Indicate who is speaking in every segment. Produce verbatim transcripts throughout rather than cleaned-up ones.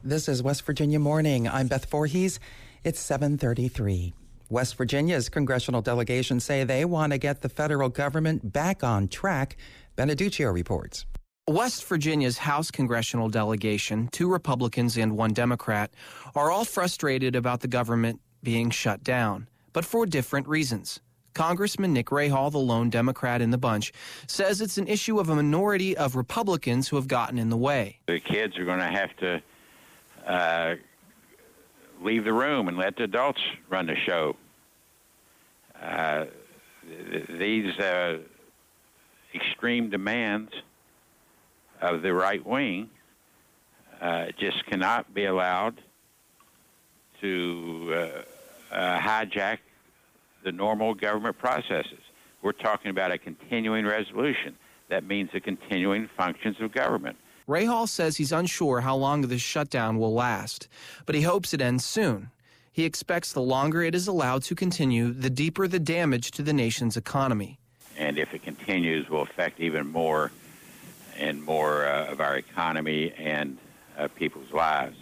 Speaker 1: This is West Virginia Morning. I'm Beth Voorhees. It's seven thirty-three. West Virginia's congressional delegations say they want to get the federal government back on track. Beneduccio reports.
Speaker 2: West Virginia's House congressional delegation, two Republicans and one Democrat, are all frustrated about the government being shut down, but for different reasons. Congressman Nick Rahall, the lone Democrat in the bunch, says it's an issue of a minority of Republicans who have gotten in the way.
Speaker 3: The kids are going to have to uh, leave the room and let the adults run the show. Uh, th- these uh, extreme demands of the right wing uh, just cannot be allowed to uh, uh, hijack the normal government processes. We're talking about a continuing resolution. That means the continuing functions of government.
Speaker 2: Rahall says he's unsure how long this shutdown will last, but he hopes it ends soon. He expects the longer it is allowed to continue, the deeper the damage to the nation's economy.
Speaker 3: And if it continues, will affect even more and more uh, of our economy and uh, people's lives.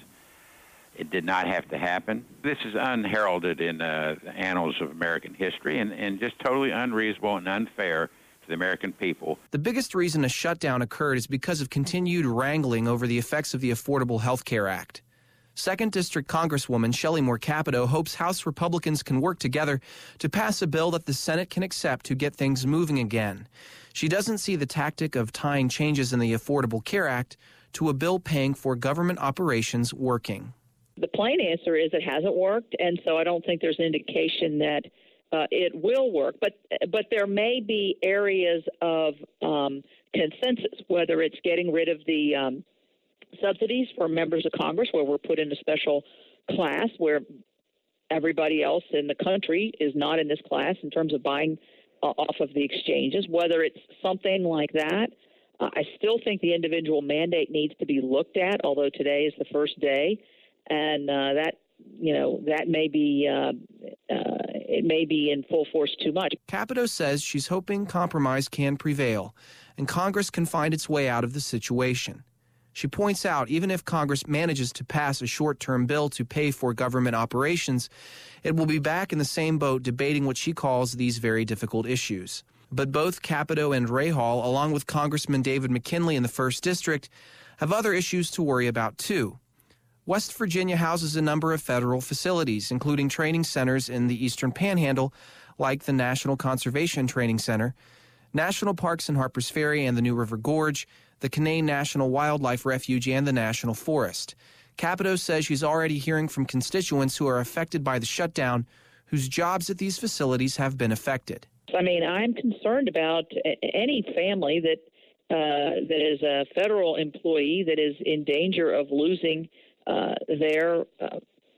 Speaker 3: It did not have to happen. This is unheralded in uh, the annals of American history and, and just totally unreasonable and unfair to the American people.
Speaker 2: The biggest reason a shutdown occurred is because of continued wrangling over the effects of the Affordable Health Care Act. Second District Congresswoman Shelley Moore Capito hopes House Republicans can work together to pass a bill that the Senate can accept to get things moving again. She doesn't see the tactic of tying changes in the Affordable Care Act to a bill paying for government operations working.
Speaker 4: The plain answer is it hasn't worked, and so I don't think there's an indication that uh, it will work. But but there may be areas of um, consensus, whether it's getting rid of the um, subsidies for members of Congress, where we're put in a special class where everybody else in the country is not in this class in terms of buying uh, off of the exchanges, whether it's something like that. Uh, I still think the individual mandate needs to be looked at, although today is the first day. And uh, that, you know, that may be, uh, uh, it may be in full force too much.
Speaker 2: Capito says she's hoping compromise can prevail and Congress can find its way out of the situation. She points out even if Congress manages to pass a short-term bill to pay for government operations, it will be back in the same boat debating what she calls these very difficult issues. But both Capito and Rahall, along with Congressman David McKinley in the first District, have other issues to worry about too. West Virginia houses a number of federal facilities, including training centers in the Eastern Panhandle, like the National Conservation Training Center, national parks in Harpers Ferry and the New River Gorge, the Canaan National Wildlife Refuge, and the National Forest. Capito says she's already hearing from constituents who are affected by the shutdown, whose jobs at these facilities have been affected.
Speaker 4: I mean, I'm concerned about any family that uh, that is a federal employee that is in danger of losing Uh, their uh,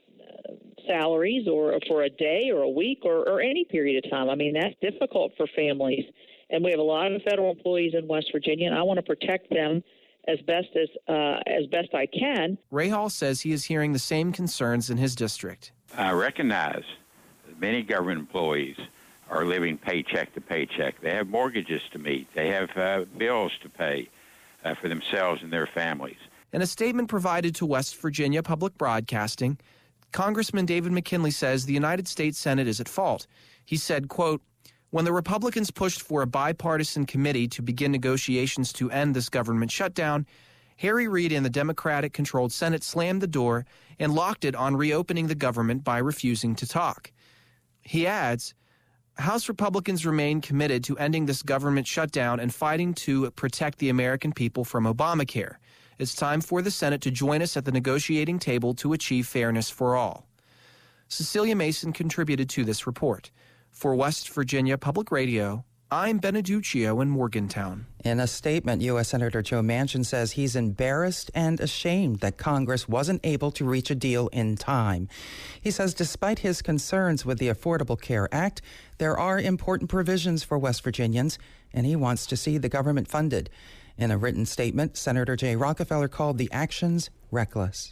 Speaker 4: salaries or for a day or a week or, or any period of time. I mean, that's difficult for families. And we have a lot of federal employees in West Virginia, and I want to protect them as best as uh, as best I can.
Speaker 2: Rahall says he is hearing the same concerns in his district.
Speaker 3: I recognize that many government employees are living paycheck to paycheck. They have mortgages to meet. They have uh, bills to pay uh, for themselves and their families.
Speaker 2: In a statement provided to West Virginia Public Broadcasting, Congressman David McKinley says the United States Senate is at fault. He said, quote, "When the Republicans pushed for a bipartisan committee to begin negotiations to end this government shutdown, Harry Reid and the Democratic-controlled Senate slammed the door and locked it on reopening the government by refusing to talk." He adds, "House Republicans remain committed to ending this government shutdown and fighting to protect the American people from Obamacare. It's time for the Senate to join us at the negotiating table to achieve fairness for all." Cecilia Mason contributed to this report. For West Virginia Public Radio, I'm Beneduccio in Morgantown.
Speaker 1: In a statement, U S Senator Joe Manchin says he's embarrassed and ashamed that Congress wasn't able to reach a deal in time. He says despite his concerns with the Affordable Care Act, there are important provisions for West Virginians, and he wants to see the government funded. In a written statement, Senator Jay Rockefeller called the actions reckless.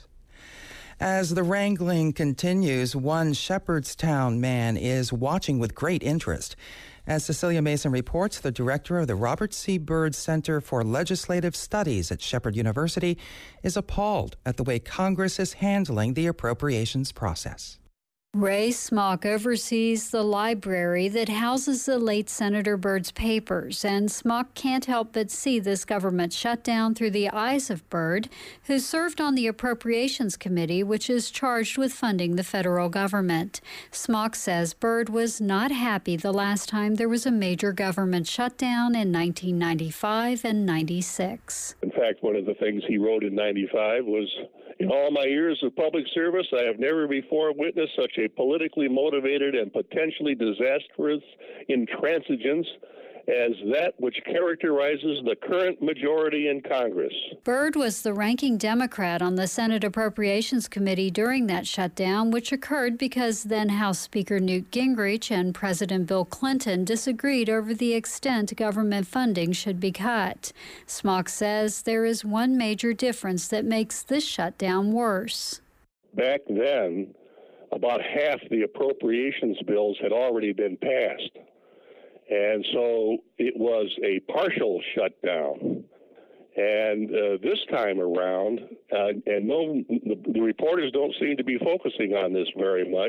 Speaker 1: As the wrangling continues, one Shepherdstown man is watching with great interest As Cecilia Mason reports, the director of the Robert C. Byrd Center for Legislative Studies at Shepherd University is appalled at the way Congress is handling the appropriations process.
Speaker 5: Ray Smock oversees the library that houses the late Senator Byrd's papers, and Smock can't help but see this government shutdown through the eyes of Byrd, who served on the Appropriations Committee, which is charged with funding the federal government. Smock says Byrd was not happy the last time there was a major government shutdown in nineteen ninety-five and ninety-six.
Speaker 6: In fact, one of the things he wrote in ninety-five was, "In all my years of public service, I have never before witnessed such a politically motivated and potentially disastrous intransigence as that which characterizes the current majority in Congress."
Speaker 5: Byrd was the ranking Democrat on the Senate Appropriations Committee during that shutdown, which occurred because then House Speaker Newt Gingrich and President Bill Clinton disagreed over the extent government funding should be cut. Smock says there is one major difference that makes this shutdown worse.
Speaker 6: Back then, about half the appropriations bills had already been passed. And so it was a partial shutdown. And uh, this time around, uh, and no, the, the reporters don't seem to be focusing on this very much,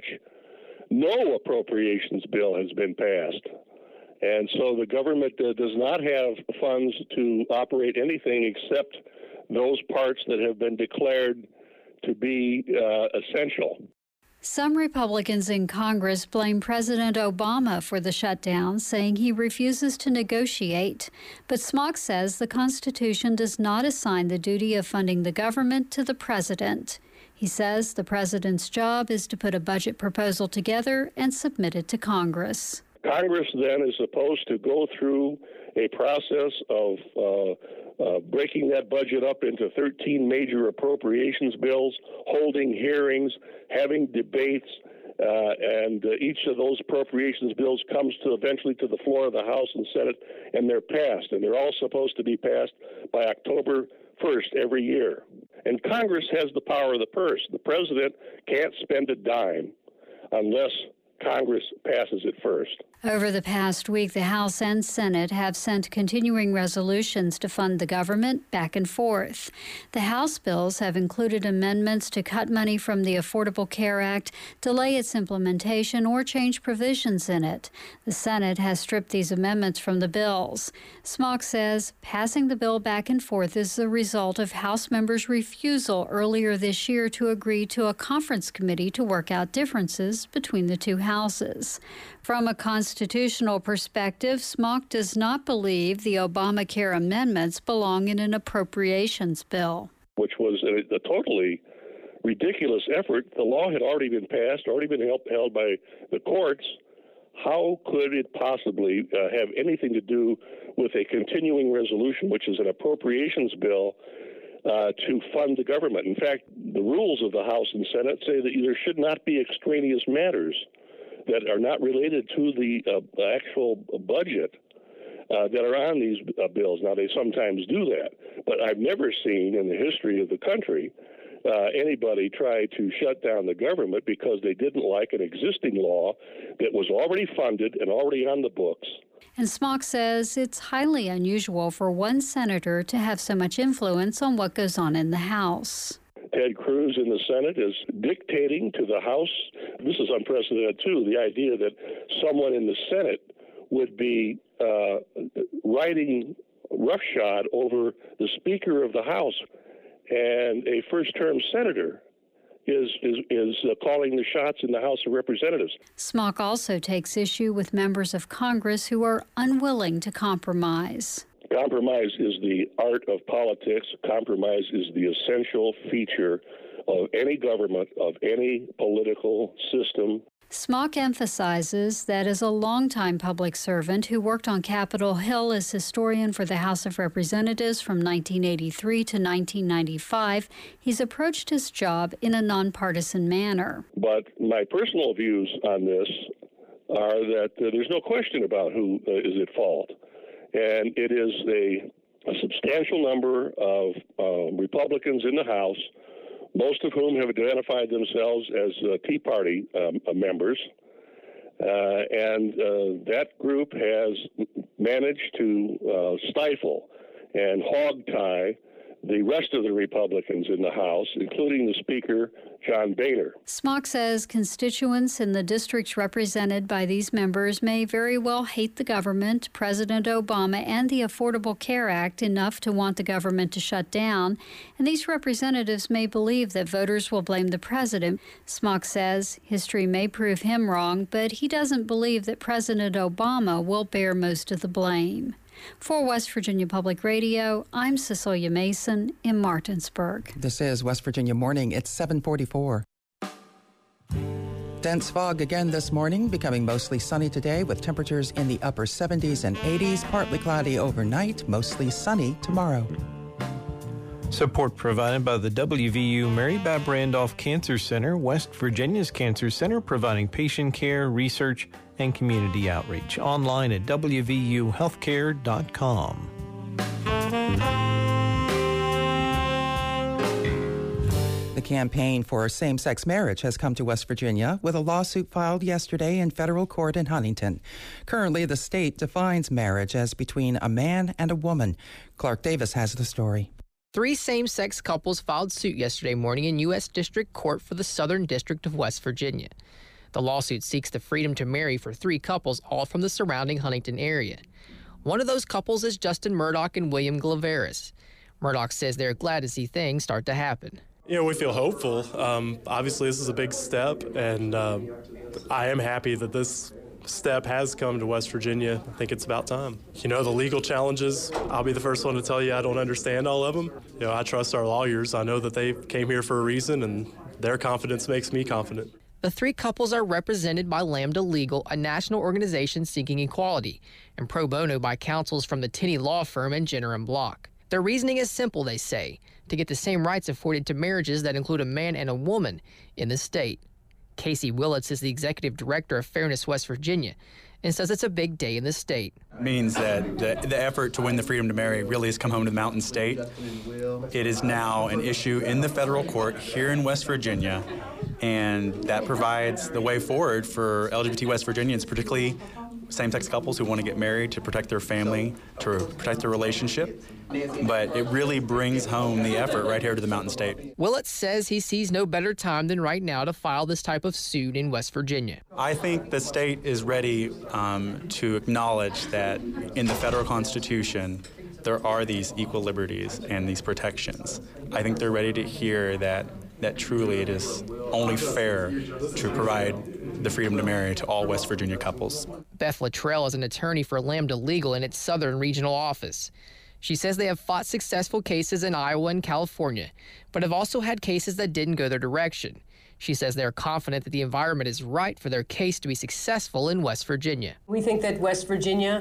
Speaker 6: no appropriations bill has been passed. And so the government uh, does not have funds to operate anything except those parts that have been declared to be uh, essential.
Speaker 5: Some Republicans in Congress blame President Obama for the shutdown, saying he refuses to negotiate. But Smock says the Constitution does not assign the duty of funding the government to the president. He says the president's job is to put a budget proposal together and submit it to Congress.
Speaker 6: Congress then is supposed to go through a process of uh, uh, breaking that budget up into thirteen major appropriations bills, holding hearings, having debates, uh, and uh, each of those appropriations bills comes to eventually to the floor of the House and Senate, and they're passed. And they're all supposed to be passed by October first every year. And Congress has the power of the purse. The president can't spend a dime unless Congress passes it first.
Speaker 5: Over the past week, the House and Senate have sent continuing resolutions to fund the government back and forth. The House bills have included amendments to cut money from the Affordable Care Act, delay its implementation, or change provisions in it. The Senate has stripped these amendments from the bills. Smock says passing the bill back and forth is the result of House members' refusal earlier this year to agree to a conference committee to work out differences between the two houses. From a constitutional perspective, Smock does not believe the Obamacare amendments belong in an appropriations bill.
Speaker 6: Which was a, a totally ridiculous effort. The law had already been passed, already been held, held by the courts. How could it possibly uh, have anything to do with a continuing resolution, which is an appropriations bill, uh, to fund the government? In fact, the rules of the House and Senate say that there should not be extraneous matters that are not related to the uh, actual budget uh, that are on these uh, bills. Now, they sometimes do that, but I've never seen in the history of the country uh, anybody try to shut down the government because they didn't like an existing law that was already funded and already on the books.
Speaker 5: And Smock says it's highly unusual for one senator to have so much influence on what goes on in the House.
Speaker 6: Ted Cruz in the Senate is dictating to the House. This is unprecedented, too, the idea that someone in the Senate would be uh, riding roughshod over the Speaker of the House, and a first-term senator is is, is uh, calling the shots in the House of Representatives.
Speaker 5: Smock also takes issue with members of Congress who are unwilling to compromise.
Speaker 6: Compromise is the art of politics. Compromise is the essential feature of any government, of any political system.
Speaker 5: Smock emphasizes that as a longtime public servant who worked on Capitol Hill as historian for the House of Representatives from nineteen eighty-three to nineteen ninety-five, he's approached his job in a nonpartisan manner.
Speaker 6: But my personal views on this are that uh, there's no question about who uh, is at fault. And it is a, a substantial number of uh, Republicans in the House, most of whom have identified themselves as uh, Tea Party um, members, Uh, and uh, that group has managed to uh, stifle and hogtie the rest of the Republicans in the House, including the Speaker, John Boehner.
Speaker 5: Smock says constituents in the districts represented by these members may very well hate the government, President Obama, and the Affordable Care Act enough to want the government to shut down, and these representatives may believe that voters will blame the president. Smock says history may prove him wrong, but he doesn't believe that President Obama will bear most of the blame. For West Virginia Public Radio, I'm Cecilia Mason in Martinsburg.
Speaker 1: This is West Virginia Morning. It's seven forty-four. Dense fog again this morning, becoming mostly sunny today with temperatures in the upper seventies and eighties. Partly cloudy overnight, mostly sunny tomorrow.
Speaker 7: Support provided by the W V U Mary Bab Randolph Cancer Center, West Virginia's Cancer Center, providing patient care, research, and community outreach. Online at w v u healthcare dot com.
Speaker 1: The campaign for same-sex marriage has come to West Virginia with a lawsuit filed yesterday in federal court in Huntington. Currently, the state defines marriage as between a man and a woman. Clark Davis has the story.
Speaker 8: Three same-sex couples filed suit yesterday morning in U S District Court for the Southern District of West Virginia. The lawsuit seeks the freedom to marry for three couples, all from the surrounding Huntington area. One of those couples is Justin Murdoch and William Glaveris. Murdoch says they're glad to see things start to happen.
Speaker 9: You know, we feel hopeful. Um, obviously, this is a big step, and um, I am happy that this step has come to West Virginia. I think it's about time. You know, the legal challenges, I'll be the first one to tell you I don't understand all of them. You know, I trust our lawyers. I know that they came here for a reason, and their confidence makes me confident.
Speaker 8: The three couples are represented by Lambda Legal, a national organization seeking equality, and pro bono by counsels from the Tenney Law Firm and Jenner and Block. Their reasoning is simple, they say, to get the same rights afforded to marriages that include a man and a woman in the state. Casey Willits is the executive director of Fairness West Virginia and says it's a big day in the state.
Speaker 10: It means that the, the effort to win the freedom to marry really has come home to the Mountain State. It is now an issue in the federal court here in West Virginia, and that provides the way forward for L G B T West Virginians, particularly same-sex couples who want to get married to protect their family, to protect their relationship. But it really brings home the effort right here to the Mountain State.
Speaker 8: Willits says he sees no better time than right now to file this type of suit in West Virginia.
Speaker 10: I think the state is ready um, to acknowledge that in the federal Constitution, there are these equal liberties and these protections. I think they're ready to hear that that truly it is only fair to provide the freedom to marry to all West Virginia couples.
Speaker 8: Beth Luttrell is an attorney for Lambda Legal in its Southern Regional Office. She says they have fought successful cases in Iowa and California, but have also had cases that didn't go their direction. She says they're confident that the environment is right for their case to be successful in West Virginia.
Speaker 11: We think that West Virginia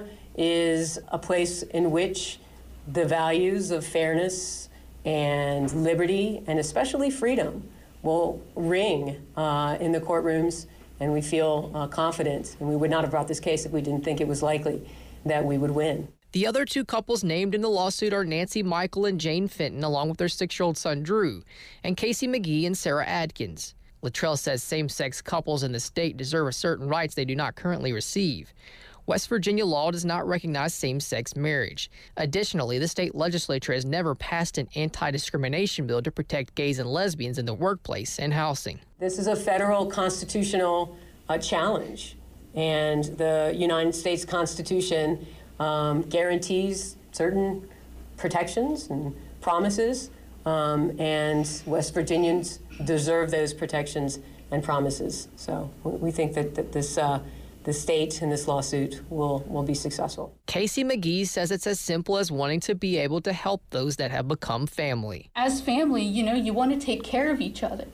Speaker 11: is a place in which the values of fairness and liberty, and especially freedom, will ring uh, in the courtrooms, and we feel uh, confident, and we would not have brought this case if we didn't think it was likely that we would win.
Speaker 8: The other two couples named in the lawsuit are Nancy Michael and Jane Fenton, along with their six-year-old son, Drew, and Casey McGee and Sarah Adkins. Luttrell says same-sex couples in the state deserve certain rights they do not currently receive. West Virginia law does not recognize same-sex marriage. Additionally, the state legislature has never passed an anti-discrimination bill to protect gays and lesbians in the workplace and housing.
Speaker 11: This is a federal constitutional uh, challenge, and the United States Constitution um, guarantees certain protections and promises, um, and West Virginians deserve those protections and promises. So we think that, that this uh, the state in this lawsuit will, will be successful.
Speaker 8: Casey McGee says it's as simple as wanting to be able to help those that have become family.
Speaker 12: As family, you know, you want to take care of each other.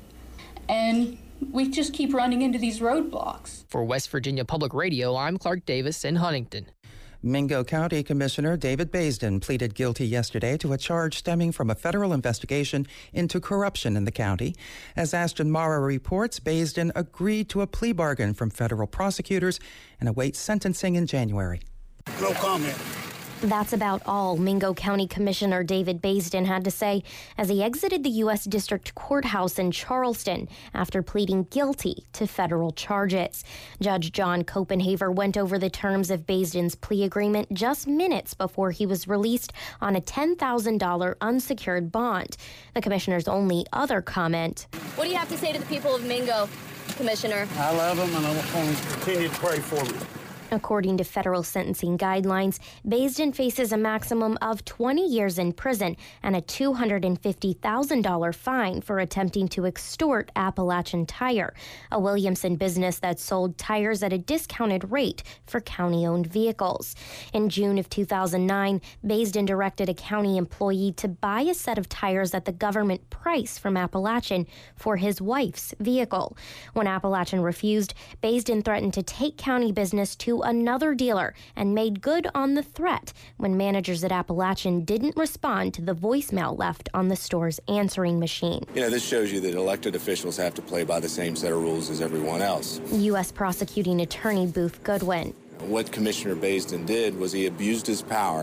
Speaker 12: And we just keep running into these roadblocks.
Speaker 8: For West Virginia Public Radio, I'm Clark Davis in Huntington.
Speaker 1: Mingo County Commissioner David Baisden pleaded guilty yesterday to a charge stemming from a federal investigation into corruption in the county. As Ashton Mara reports, Baisden agreed to a plea bargain from federal prosecutors and awaits sentencing in January.
Speaker 13: No comment. That's about all Mingo County Commissioner David Baisden had to say as he exited the U S District Courthouse in Charleston after pleading guilty to federal charges. Judge John Copenhaver went over the terms of Baisden's plea agreement just minutes before he was released on a ten thousand dollars unsecured bond. The commissioner's only other comment.
Speaker 14: What do you have to say to the people of Mingo, Commissioner?
Speaker 15: I love them, and I want them to continue to pray for me.
Speaker 13: According to federal sentencing guidelines, Baisden faces a maximum of twenty years in prison and a two hundred fifty thousand dollars fine for attempting to extort Appalachian Tire, a Williamson business that sold tires at a discounted rate for county-owned vehicles. In June of two thousand nine, Baisden directed a county employee to buy a set of tires at the government price from Appalachian for his wife's vehicle. When Appalachian refused, Baisden threatened to take county business to another dealer and made good on the threat when managers at Appalachian didn't respond to the voicemail left on the store's answering machine.
Speaker 16: You know, this shows you that elected officials have to play by the same set of rules as everyone else.
Speaker 13: U S Prosecuting Attorney Booth Goodwin.
Speaker 16: What Commissioner Baisden did was he abused his power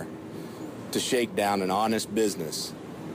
Speaker 16: to shake down an honest business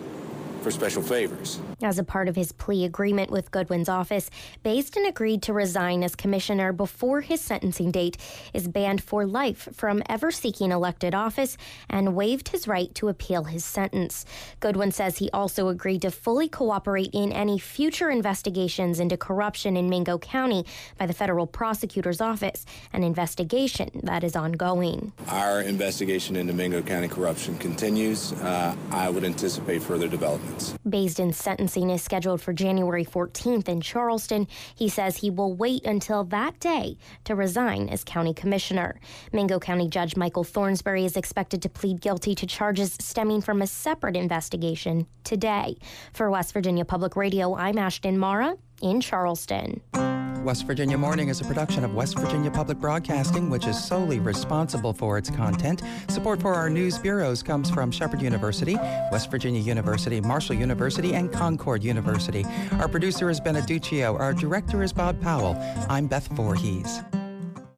Speaker 16: for special favors.
Speaker 13: As a part of his plea agreement with Goodwin's office, Baisden agreed to resign as commissioner before his sentencing date, is banned for life from ever seeking elected office, and waived his right to appeal his sentence. Goodwin says he also agreed to fully cooperate in any future investigations into corruption in Mingo County by the federal prosecutor's office, an investigation that is ongoing.
Speaker 16: Our investigation into Mingo County corruption continues. Uh, I would anticipate further developments.
Speaker 13: Baisden's sentence is scheduled for January fourteenth in Charleston. He says he will wait until that day to resign as county commissioner. Mingo County Judge Michael Thornsberry is expected to plead guilty to charges stemming from a separate investigation today. For West Virginia Public Radio, I'm Ashton Mara in Charleston.
Speaker 1: West Virginia Morning is a production of West Virginia Public Broadcasting, which is solely responsible for its content. Support for our news bureaus comes from Shepherd University, West Virginia University, Marshall University, and Concord University. Our producer is Beneduccio. Our director is Bob Powell. I'm Beth Voorhees.